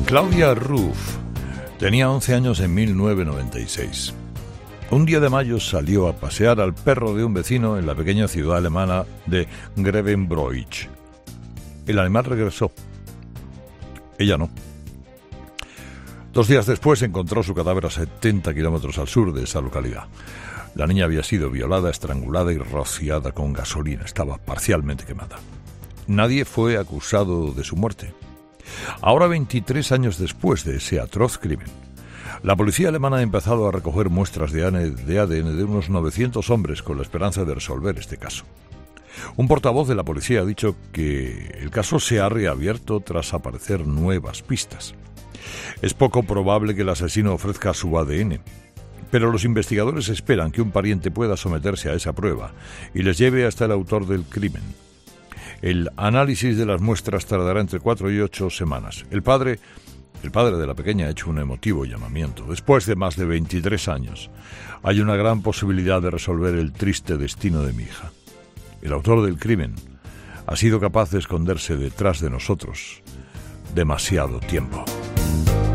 Claudia Ruff tenía 11 años en 1996. Un día de mayo salió a pasear al perro de un vecino en la pequeña ciudad alemana de Grevenbroich. El animal regresó. Ella no. 2 días después encontró su cadáver a 70 kilómetros al sur de esa localidad. La niña había sido violada, estrangulada y rociada con gasolina. Estaba parcialmente quemada. Nadie fue acusado de su muerte. Ahora, 23 años después de ese atroz crimen, la policía alemana ha empezado a recoger muestras de ADN de unos 900 hombres con la esperanza de resolver este caso. Un portavoz de la policía ha dicho que el caso se ha reabierto tras aparecer nuevas pistas. Es poco probable que el asesino ofrezca su ADN, pero los investigadores esperan que un pariente pueda someterse a esa prueba y les lleve hasta el autor del crimen. El análisis de las muestras tardará entre 4 y 8 semanas. El padre de la pequeña ha hecho un emotivo llamamiento. Después de más de 23 años, hay una gran posibilidad de resolver el triste destino de mi hija. El autor del crimen ha sido capaz de esconderse detrás de nosotros demasiado tiempo.